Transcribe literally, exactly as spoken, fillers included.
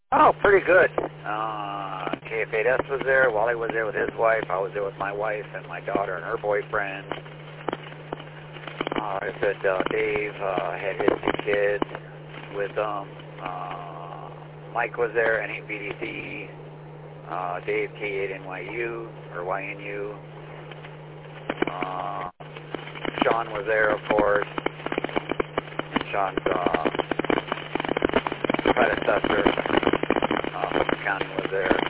Oh, pretty good. Uh, K F eight S was there. Wally was there with his wife. I was there with my wife and my daughter and her boyfriend. Uh, I said uh, Dave uh, had his two kids with them. Uh, Mike was there, N eight B D C. Uh, Dave, K eight N Y U, or Y N U. Uh, Sean was there, of course. And Sean's uh, predecessor, uh, County was there.